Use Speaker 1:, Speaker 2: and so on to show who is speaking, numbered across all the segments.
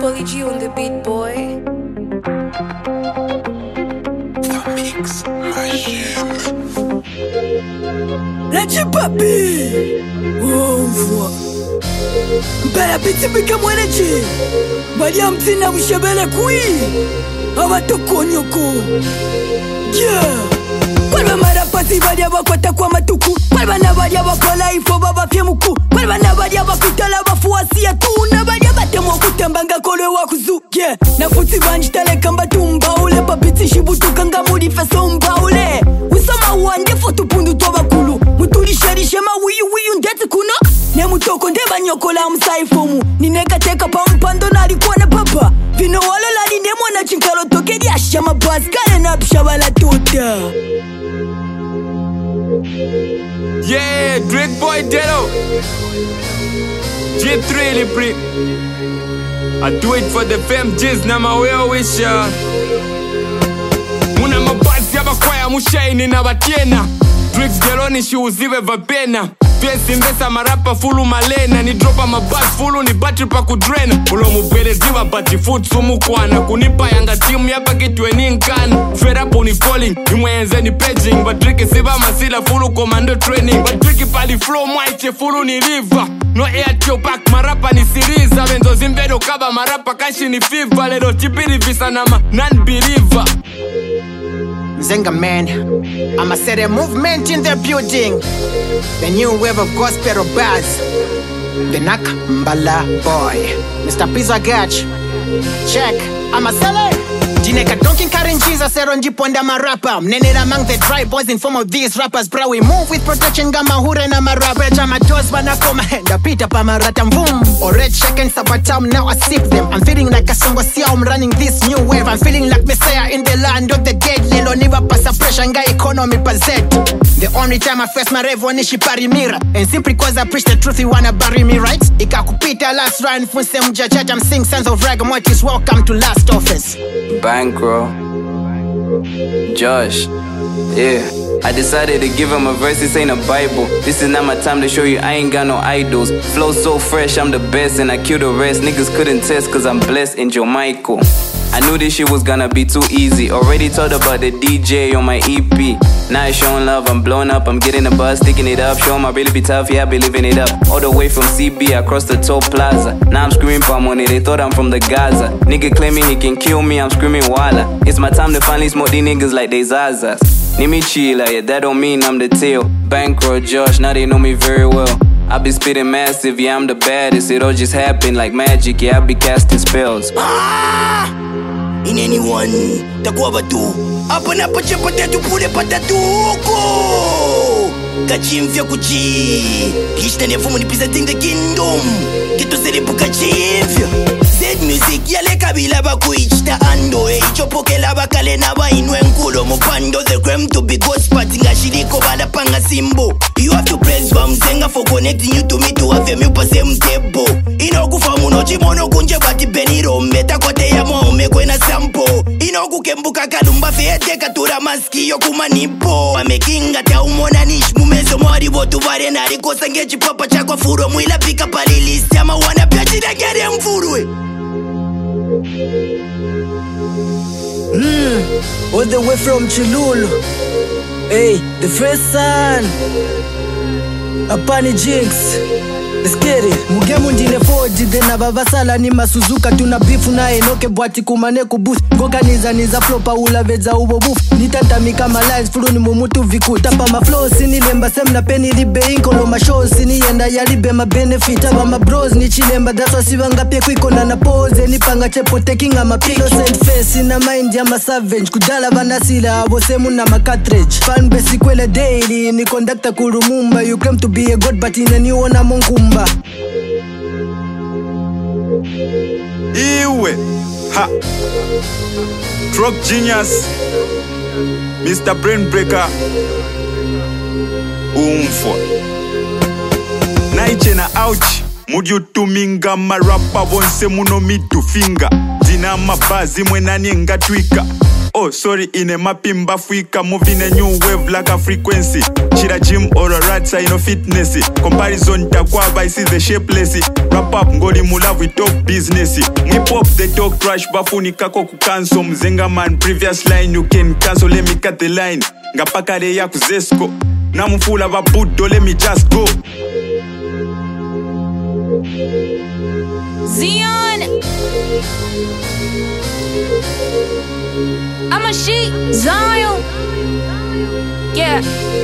Speaker 1: Polly G on the beat, boy.
Speaker 2: The Mix Machine.
Speaker 3: Let's papi. Oh, Bella pizza become energy. Mariam Tina Mushabela Kui. Amatokonyoko. Yeah. Kwalba marapasi badia bakwata kwa matuku. Kwalba na badia bakola ifo baba fyemuku. Kwalba na badia bakutala bafuasi ya tu. Na badia batemo kutambanga kole wakuzu. Yeah. Na futi banji tale kamba tumba ule. Papiti shibutu kanga muri feso mba ule. Usama uande fotu pundu toba kulu. Mutuli shari shema wiyu ndete kuno. Ne mutoko ndeba nyokola msaifomu. Nineka teka pa mpando na alikuwa papa. Vino walo lali nemo na chinkalo toke di ashama baskale na pshabala tota.
Speaker 4: Yeah, Drake Boy Dedo. J3 Lipri. I do it for the fam jizz na maweo wisha. Muna mabazi yaba kwaya mushaini na batiena. Drake Dedo ni shiuziwe vapena. Face invesa marapa fulu malena. Ni dropa mabas fulu ni battery pa kudrena. Ulo mubeleziwa bati foot sumu kwana. Kunipa yanga timu yapa kitwe ni nkana. Fed up uni calling, imwenze ni paging. But Drake siva masila fulu commando training. But Drake pali flow mwaiche fulu ni river. No air to back marapa ni siriza. Benzo zimbedo kaba marapa kashi ni fever. Ledo chipiri visa nama non-believer.
Speaker 5: Zenga man, I'ma set a movement in the building. The new wave of gospel bars. The Nak Mbala boy, Mr. Pizza Gach. Check, I'ma sell it. Jineka donking Karen Jesus Eronji Ponda marapa. Mnenera among the dry boys in form of these rappers. Bro, we move with protection gama hure na marapa. Jama toes banakoma henda pita pa marata mvum. Or red shaken sabatam, now I sip them. I'm feeling like a songo siya, I'm running this new wave. I'm feeling like Messiah in the land of the dead. Lelo niva pasa pressure nga economy pazet. The only time I face my rev wanishi parimira. And simply cause I preach the truth you wanna bury me, right? Ika kupita last run funse mjajaja. I'm sing sons of Ragamuatis, welcome to last office.
Speaker 6: Bankroll, Josh, yeah. I decided to give him a verse, this ain't a Bible. This is not my time to show you I ain't got no idols. Flow so fresh, I'm the best and I kill the rest. Niggas couldn't test cause I'm blessed in Joe Michael. I knew this shit was gonna be too easy. Already told about the DJ on my EP. Now it's showing love, I'm blowing up, I'm getting the buzz, sticking it up. Show 'em I really be tough, yeah, I be living it up. All the way from CB across the toll plaza. Now I'm screaming for money, they thought I'm from the Gaza. Nigga claiming he can kill me, I'm screaming walla. It's my time to finally smoke these niggas like they Zazas. Need me chilla, yeah, that don't mean I'm the tail. Bankroll Josh, now they know me very well. I be spitting massive, yeah, I'm the baddest. It all just happened like magic, yeah, I be casting spells.
Speaker 3: In anyone, takuwa batu. Apa na pacha patatu pule patatuko. Kachimfya kuchi. Kishta nefumu nipisa ting the kingdom. Kito serepu kachimfya. Z music yale kabila bakuichita ando. Ichopoke la bakale na ba inwe nkulo mupando. The creme to be ghost party nga shiriko bala panga simbo. You have to praise Bamzenga for connecting you to me to have a mupa same table. Inokufa muno chimono kunje bati beniro. Meta kote ya mwome kwena sampo. Inoku kembuka kalumba fete katura maski yo kumanipo. Amekinga ta umona nish mumezo mwari botu vare nari kosa ngechi papa chakwa furo. Mwila pika palilisi ama wana piachi na gere mfurwe.
Speaker 7: All the way from Chilulu. Hey, the first son Apani Jinx. Let's get it. Mugemu ndine Ford na babasala ni masuzuka. Tuna beef na enoke bwati kumane kubooth. Goka niza flopa ula veza ubo booth. Nitanta kama lines fulu ni mumutu viku. Tapa ma flow sini lemba semna peni libe inkolo ma show sini yenda yalibe ma benefit. Aba ma bros ni chilemba that's siwanga pia kwiko na pose. Ni panga chepo taking ama pick. Innocent face in a mind ya ma savage. Kudala vanasila abo semu na ma cartridge. Fan basi kwele daily. Ni conductor kurumumba. You claim to be a god but in a new one among kumba.
Speaker 8: Iwe ha Drug Genius Mr. Brainbreaker Umfo Naiche na ouch Mudio tuminga marapa Wonse muno midu finger Dina mabazi mwenani ngatwika Oh sorry ine mapimba fuika Moving a new wave like a frequency chira gym or a rat ino fitness comparison takwaba isi the shapeless wrap up ngoli mulavu we talk business we pop the talk trash bafuni kako kucancel mzenga man previous line you can cancel let me cut the line ngapakale ya kuzesko namufula babudo let me just go
Speaker 9: Zion, I'm a she, Zion. Yeah,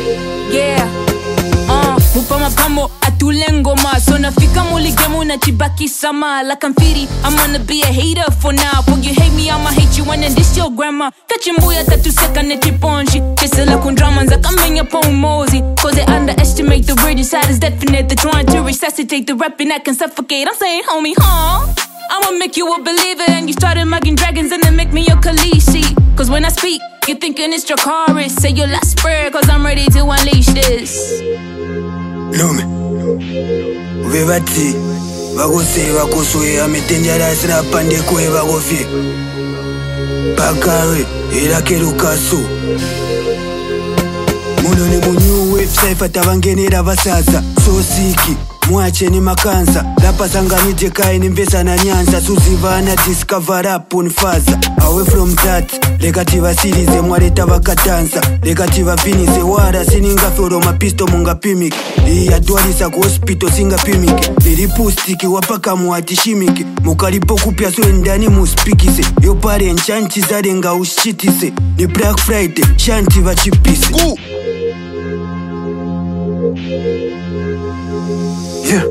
Speaker 9: mupa mapambo atule ngoma. So nafika muligemu na chibaki sama. Like I'm fitty, I'm gonna be a hater for now. For you hate me, I'ma hate you and then this your grandma. Kachimbuya tatu seka ne chiponji. Kisela kundrama nza kamenya po umozi. Cause they underestimate the word inside is definite. They're trying to resuscitate the rap and that can suffocate. I'm saying homie, I'ma make you a believer. And you started mugging dragons and then make me your Khaleesi. Cause when I speak, you're thinking it's Dracarys. Say your last prayer cause I'm ready to unleash this.
Speaker 3: Lume Vevati Vakose vakoswe ametenjarasi rapande kwe vakofi Bakare irakerukasu Muno ni munyu website atavangenera vasaza Sosiki mwache ni makansa Lapa sanganije kai ni mvesa na nyanza Suzivana discover up unfaza Away from that Lekativa sirize mwareta vakatansa Lekativa finise wara sininga fero mapisto munga pimiki Iya tualisa ku hospital singa pimiki Liripustiki wapaka muatishimiki Mukalipo kupya so endani muspikise Yo pare nchanchi zarenga ushitise Ni Black Friday shanti vachipise
Speaker 6: Yeah.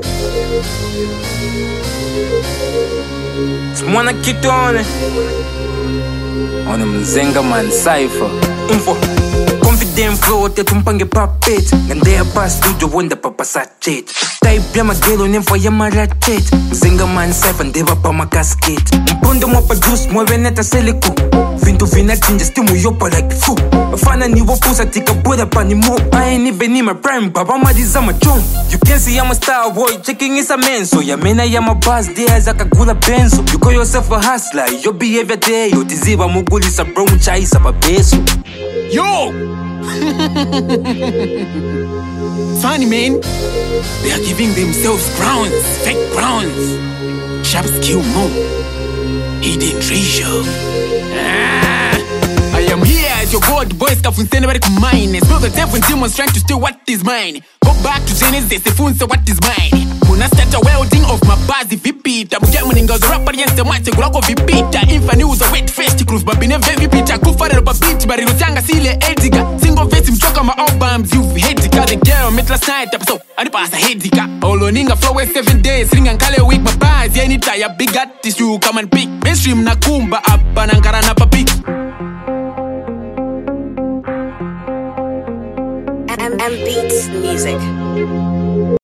Speaker 6: Mwana kitone Ona mzenga man cypher Info Confident flow te tumpange puppet Ngandea pass studio wonder papa sachet Type ya magelo nemfo ya marachet Mzenga man cypher ndeva pa makasket Mpondo mwapa juice mwewe neta seliku Vinto vina chinja stimu yopa like fu Mafana ni wapusa tika boda pa ni mo I ain't even in my prime baba madiza machon You can see I'm a star boy checking is a menso Ya mena ya mabaz dia zaka gula benzo You call yourself a hustler your behavior day Yo tiziba mugulisa bro mchaisa babeso
Speaker 5: Yo! Funny man, they are giving themselves crowns, fake crowns. Sharp skill mode, hidden treasure. I am here as your god, boys. Kafunse never mine. Spill the devil and demons trying to steal what is mine. Go back to Genesis, the phone say what is mine. Kuna start a welding of my body VP. Tabu jamming goes rap against the match. Groko VP. Infa news a wet face. Cruise babine VP. Takufare roba beat. Bariru changa sile ediga. Single face mchoka ma albums. You've hedica. The girl met last night. So anipasa hedica. Oloninga flow 7 days. Ring and kale week my bars. Yeah, anytime ya big artist you come and pick. Mainstream na kumba up nankara na papik.
Speaker 1: M Beats Music.